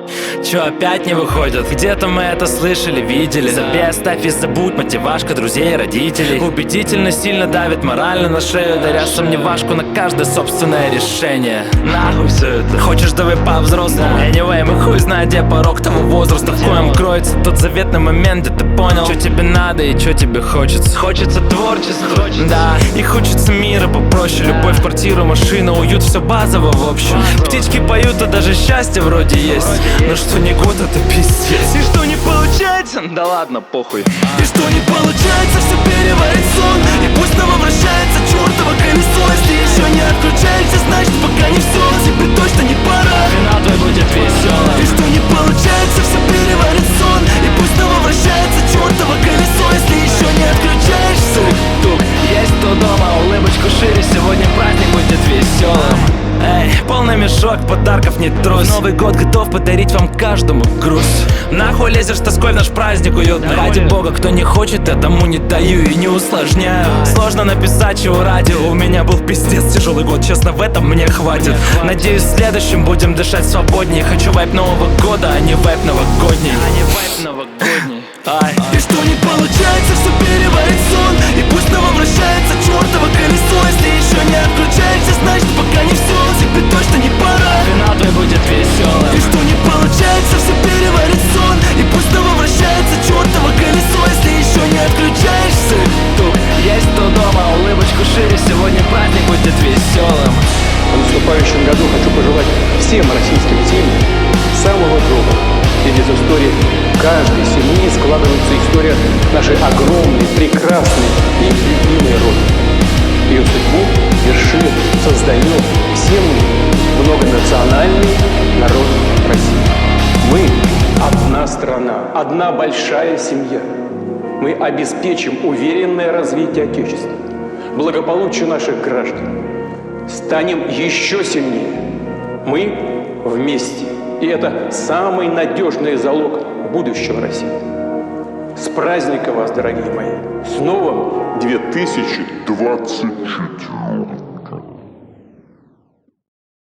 Чё, опять не выходят? Где-то мы это слышали, видели. Забей, оставь и забудь, мотивашка друзей и родителей. Убедительно сильно давит морально на шею, даря сомневашку на каждое собственное решение. Нахуй все это. Хочешь, давай по-взрослому. Anyway, мы хуй знает, где порог того возраста, в коем кроется тот заветный момент, где ты понял, что тебе надо и что тебе хочется. Хочется творчества, да, и хочется мира попроще. Любовь, квартира, машина, уют, все базово в общем. Птички поют, а даже счастье вроде есть. Но что не год, это пиздец. И что не получается? Да ладно, похуй. И что не получается, все переварит сон. И пусть снова вращается чертово колесо. Если еще не отключаешься, значит пока не все. Тебе точно не пора. Финал твой будет веселым. И что не получается, все переварит сон. И пусть снова вращается чертово колесо. Если еще не отключаешься. Тук, есть кто дома, улыбочку шире. Сегодня праздник будет веселым. Эй, полный мешок, подарков не трус. Новый год готов подарить вам каждому груз. Нахуй лезешь тоской в наш праздник уютный. Ради бога, кто не хочет, я тому не даю и не усложняю. Сложно написать, чего ради. У меня был пиздец тяжелый год, честно, в этом мне хватит. Надеюсь, в следующем будем дышать свободнее. Хочу вайп Нового года, а не вайп новогодний. Ай. И что не получается, все переварит сон. И пусть снова вращается чертово колесо. Если еще не отключаешься, значит пока не все. Тебе точно не пора. Финал твой будет веселым. И что не получается, все переварит сон. И пусть снова вращается чертово колесо. Если еще не отключаешься. Тук, есть кто дома, улыбочку шире. Сегодня праздник будет веселым. В наступающем году хочу пожелать всем российским семьям самого доброго. Ведь из истории каждой семьи складывается история нашей огромной, прекрасной и любимой Родины. Ее судьбу вершит, создает все мы, многонациональный народ России. Мы одна страна, одна большая семья. Мы обеспечим уверенное развитие Отечества, благополучие наших граждан. Станем еще сильнее. Мы вместе. И это самый надежный залог будущего России. С праздником вас, дорогие мои! С новым 2024!